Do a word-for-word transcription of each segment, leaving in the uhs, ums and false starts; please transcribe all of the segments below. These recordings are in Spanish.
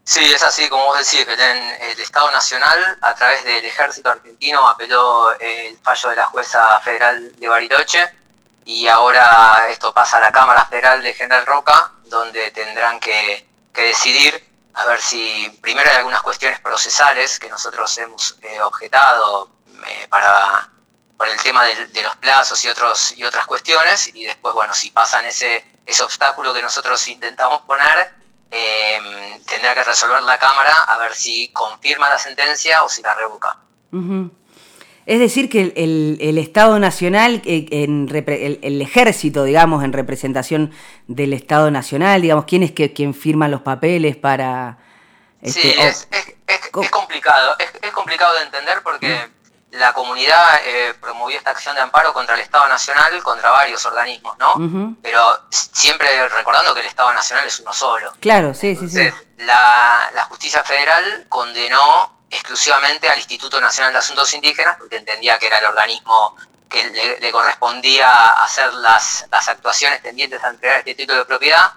Sí, es así, como vos decís, que el Estado Nacional, a través del Ejército Argentino, apeló el fallo de la jueza federal de Bariloche, y ahora esto pasa a la Cámara Federal de General Roca, donde tendrán que, que decidir, a ver si primero hay algunas cuestiones procesales que nosotros hemos eh, objetado eh, para por el tema de, de los plazos y otros y otras cuestiones, y después, bueno, si pasan ese, ese obstáculo que nosotros intentamos poner, eh, tendrá que resolver la Cámara a ver si confirma la sentencia o si la revoca. Uh-huh. Es decir, que el, el, el Estado Nacional, en, el, el ejército, digamos, en representación del Estado Nacional, digamos, ¿quién es que, quien firma los papeles para...? Este, sí, oh, es, es, es, es complicado, es, es complicado de entender porque uh-huh. la comunidad eh, promovió esta acción de amparo contra el Estado Nacional, contra varios organismos, ¿no? Uh-huh. Pero siempre recordando que el Estado Nacional es uno solo. Claro, sí, Entonces, sí, sí. La, la Justicia Federal condenó exclusivamente al Instituto Nacional de Asuntos Indígenas, porque entendía que era el organismo que le, le correspondía hacer las, las actuaciones tendientes a entregar este título de propiedad,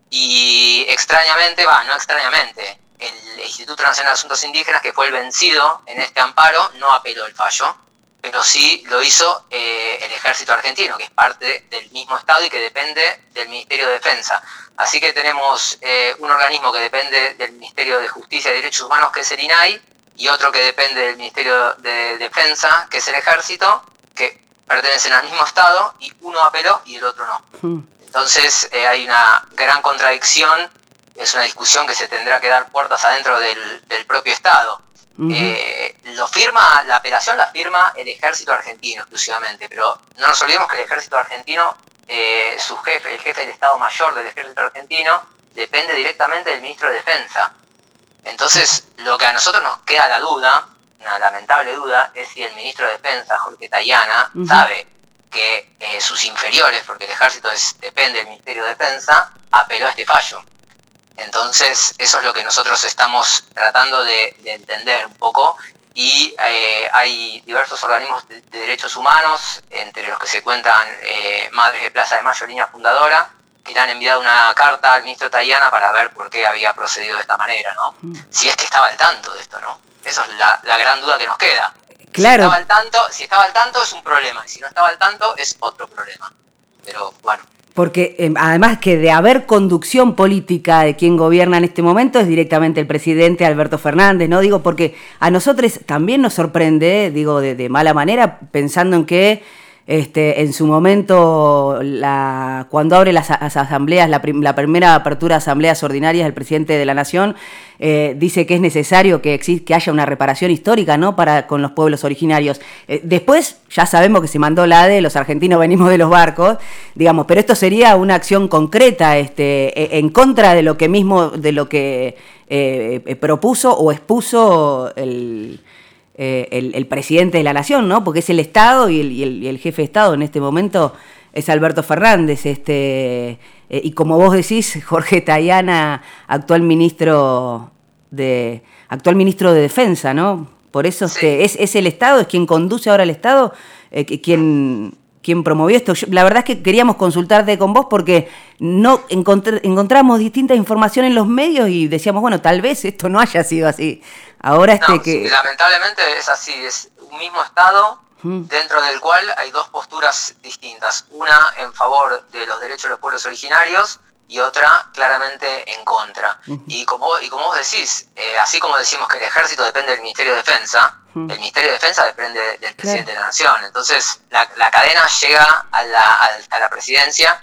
y extrañamente, va, no extrañamente, el Instituto Nacional de Asuntos Indígenas, que fue el vencido en este amparo, no apeló el fallo, pero sí lo hizo eh, el Ejército Argentino, que es parte del mismo Estado y que depende del Ministerio de Defensa. Así que tenemos eh, un organismo que depende del Ministerio de Justicia y Derechos Humanos, que es el I N A I, y otro que depende del Ministerio de Defensa, que es el Ejército, que pertenecen al mismo Estado, y uno apeló y el otro no. Entonces eh, hay una gran contradicción, es una discusión que se tendrá que dar puertas adentro del, del propio Estado. Uh-huh. Eh, lo firma, la apelación la firma el Ejército Argentino exclusivamente, pero no nos olvidemos que el Ejército Argentino, eh, su jefe, el jefe del Estado Mayor del Ejército Argentino, depende directamente del Ministro de Defensa. Entonces, lo que a nosotros nos queda la duda, una lamentable duda, es si el Ministro de Defensa, Jorge Tayana, uh-huh. sabe que eh, sus inferiores, porque el Ejército es, depende del Ministerio de Defensa, apeló a este fallo. Entonces, eso es lo que nosotros estamos tratando de, de entender un poco, y eh, hay diversos organismos de, de derechos humanos, entre los que se cuentan eh, Madres de Plaza de Mayo, línea fundadora, que le han enviado una carta al ministro Tayana para ver por qué había procedido de esta manera, ¿no? Si es que estaba al tanto de esto, ¿no? Esa es la, la gran duda que nos queda. Claro. Si estaba al tanto, si estaba al tanto es un problema, y si no estaba al tanto es otro problema. Pero bueno. Porque eh, además que de haber conducción política de quien gobierna en este momento es directamente el presidente Alberto Fernández, ¿no? Digo, porque a nosotros también nos sorprende, digo, de, de mala manera, pensando en que Este, en su momento, la, cuando abre las, las asambleas, la, prim, la primera apertura de asambleas ordinarias del presidente de la Nación, eh, dice que es necesario que, exist, que haya una reparación histórica, ¿no?, para, con los pueblos originarios. Eh, después, ya sabemos que se mandó la de los argentinos venimos de los barcos, digamos, pero esto sería una acción concreta este, en contra de lo que mismo, de lo que eh, propuso o expuso el... Eh, el, el presidente de la Nación, ¿no? Porque es el Estado y el, y, el, y el jefe de Estado en este momento es Alberto Fernández, este eh, y como vos decís, Jorge Tayana, actual ministro de actual ministro de Defensa, ¿no? Por eso sí. este, es, es el Estado, es quien conduce ahora el Estado, eh, quien quien promovió esto. Yo, la verdad es que queríamos consultarte con vos porque no encontr- encontramos distinta información en los medios y decíamos, bueno, tal vez esto no haya sido así. Ahora este no, que... Sí, lamentablemente es así, es un mismo Estado hmm. dentro del cual hay dos posturas distintas, una en favor de los derechos de los pueblos originarios y otra claramente en contra. Uh-huh. Y como y como vos decís, eh, así como decimos que el Ejército depende del Ministerio de Defensa, uh-huh. el Ministerio de Defensa depende del presidente claro. de la Nación. Entonces la, la cadena llega a la, a, a la presidencia.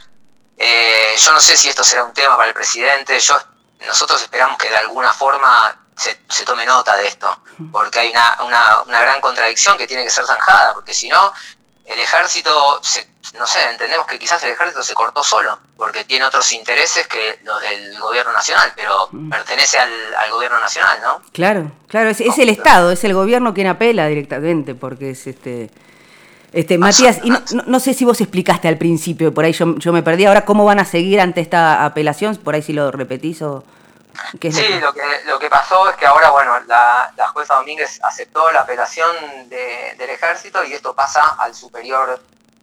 Eh, yo no sé si esto será un tema para el presidente. Yo nosotros esperamos que de alguna forma se, se tome nota de esto, porque hay una, una, una gran contradicción que tiene que ser zanjada, porque si no, el ejército, se, no sé, entendemos que quizás el ejército se cortó solo, porque tiene otros intereses que los del gobierno nacional, pero mm. pertenece al, al gobierno nacional, ¿no? Claro, claro, es, es el Estado, es el gobierno quien apela directamente, porque es este... Este, Matías, y no, no, no sé si vos explicaste al principio, por ahí yo, yo me perdí, ahora cómo van a seguir ante esta apelación, por ahí si lo repetís o... ¿Qué es sí, lo que... lo que lo que pasó es que ahora, bueno, la, la jueza Domínguez aceptó la apelación de, del ejército y esto pasa al superior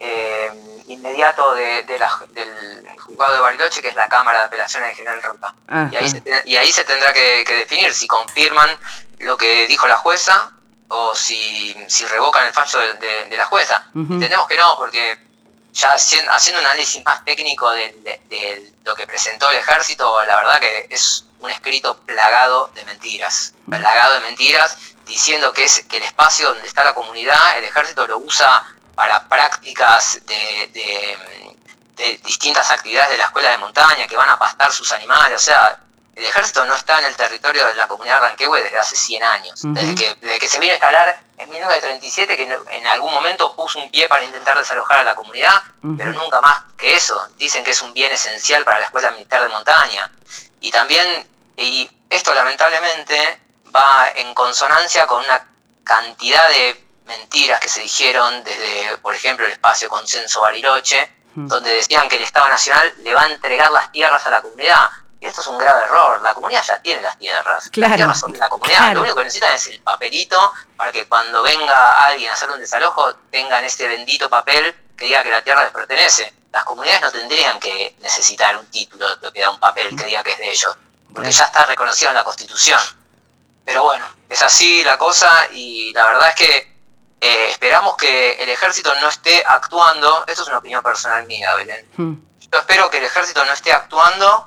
eh, inmediato de, de la, del juzgado de Bariloche, que es la Cámara de Apelaciones de General Roca. Ah, y, ahí ah. se, y ahí se tendrá que, que definir si confirman lo que dijo la jueza o si, si revocan el fallo de, de, de la jueza. Uh-huh. Entendemos que no, porque ya haciendo, haciendo un análisis más técnico de, de, de lo que presentó el ejército, la verdad que es un escrito plagado de mentiras, plagado de mentiras, diciendo que es que el espacio donde está la comunidad, el ejército lo usa para prácticas de, de, de distintas actividades de la escuela de montaña, que van a pastar sus animales. O sea, el ejército no está en el territorio de la comunidad Ranquehue desde hace cien años, uh-huh. desde, que, desde que se vino a instalar en mil novecientos treinta y siete, que en algún momento puso un pie para intentar desalojar a la comunidad, uh-huh. pero nunca más que eso. Dicen que es un bien esencial para la escuela militar de montaña. Y también, y esto lamentablemente va en consonancia con una cantidad de mentiras que se dijeron desde, por ejemplo, el espacio Consenso Bariloche, uh-huh. donde decían que el Estado Nacional le va a entregar las tierras a la comunidad. Y esto es un grave error. La comunidad ya tiene las tierras. Claro, las tierras son de la comunidad. Claro. Lo único que necesitan es el papelito para que cuando venga alguien a hacer un desalojo tengan este bendito papel que diga que la tierra les pertenece. Las comunidades no tendrían que necesitar un título de propiedad, un papel que diga que es de ellos, porque ya está reconocido en la Constitución. Pero bueno, es así la cosa, y la verdad es que eh, esperamos que el ejército no esté actuando. Esto es una opinión personal mía, Belén. Hmm. Yo espero que el ejército no esté actuando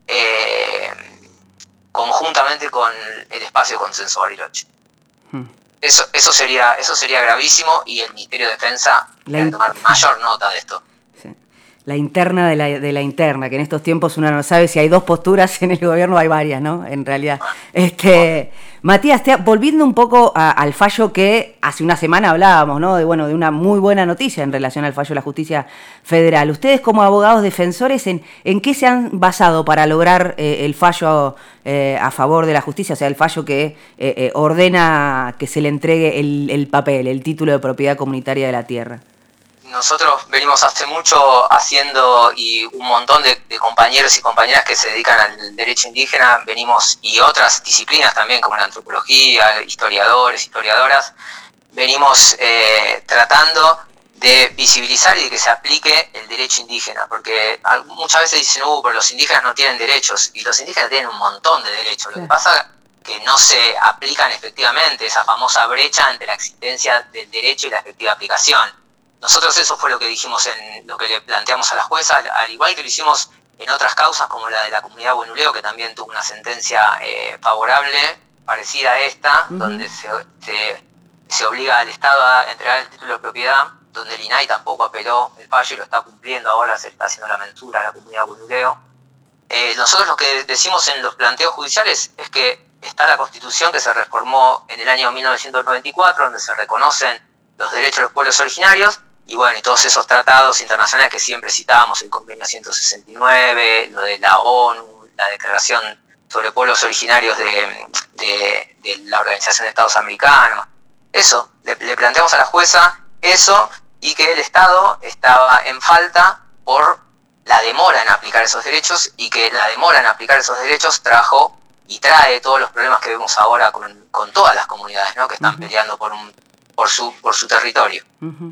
Eh, conjuntamente con el espacio Consenso Bariloche. Hmm. Eso, eso sería, eso sería gravísimo, y el Ministerio de Defensa debe tomar mayor nota de esto. Sí. La interna de la, de la interna, que en estos tiempos uno no sabe si hay dos posturas en el gobierno, hay varias, ¿no? En realidad. Bueno, este, bueno. Matías, te, volviendo un poco a, al fallo que hace una semana hablábamos, ¿no? De, bueno, de una muy buena noticia en relación al fallo de la justicia federal. Ustedes, como abogados defensores, ¿en, en qué se han basado para lograr eh, el fallo eh, a favor de la justicia? O sea, el fallo que eh, eh, ordena que se le entregue el, el papel, el título de propiedad comunitaria de la tierra. Nosotros venimos hace mucho haciendo, y un montón de, de compañeros y compañeras que se dedican al derecho indígena, venimos, y otras disciplinas también, como la antropología, historiadores, historiadoras, venimos eh, tratando de visibilizar y de que se aplique el derecho indígena, porque muchas veces dicen, uh, pero los indígenas no tienen derechos, y los indígenas tienen un montón de derechos. Lo que pasa es que no se aplican efectivamente, esa famosa brecha entre la existencia del derecho y la efectiva aplicación. Nosotros eso fue lo que dijimos en lo que le planteamos a la jueza, al igual que lo hicimos en otras causas como la de la comunidad Buenuleo, que también tuvo una sentencia eh, favorable, parecida a esta, uh-huh. donde se, se, se obliga al Estado a entregar el título de propiedad, donde el I N A I tampoco apeló el fallo y lo está cumpliendo. Ahora se está haciendo la mensura a la comunidad Buenuleo. Eh, nosotros lo que decimos en los planteos judiciales es que está la Constitución, que se reformó en el año mil novecientos noventa y cuatro, donde se reconocen los derechos de los pueblos originarios, y bueno, y todos esos tratados internacionales que siempre citábamos, el convenio ciento sesenta y nueve, lo de la ONU, la Declaración sobre Pueblos Originarios de, de, de la Organización de Estados Americanos. Eso, le, le planteamos a la jueza eso, y que el Estado estaba en falta por la demora en aplicar esos derechos, y que la demora en aplicar esos derechos trajo y trae todos los problemas que vemos ahora con, con todas las comunidades, ¿no? Que están uh-huh. peleando por, un, por, su, por su territorio. Uh-huh.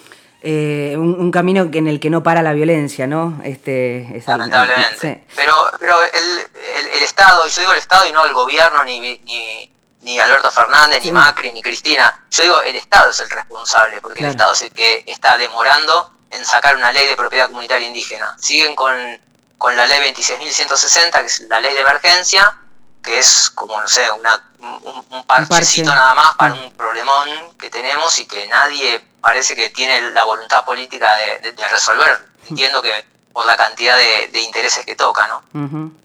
Eh, un, un camino en el que no para la violencia, ¿no? Este, esa, Lamentablemente. Sí. Pero, pero el, el, el Estado, yo digo el Estado y no el gobierno, ni, ni, ni Alberto Fernández, sí. ni Macri, ni Cristina. Yo digo el Estado es el responsable, porque claro. el Estado es el que está demorando en sacar una ley de propiedad comunitaria indígena. Siguen con, con la ley veintiséis mil ciento sesenta, que es la ley de emergencia, que es como, no sé, una, un, un parchecito un parche. nada más para un problemón que tenemos, y que nadie parece que tiene la voluntad política de, de, de resolver. Entiendo que por la cantidad de, de intereses que toca, ¿no? Uh-huh.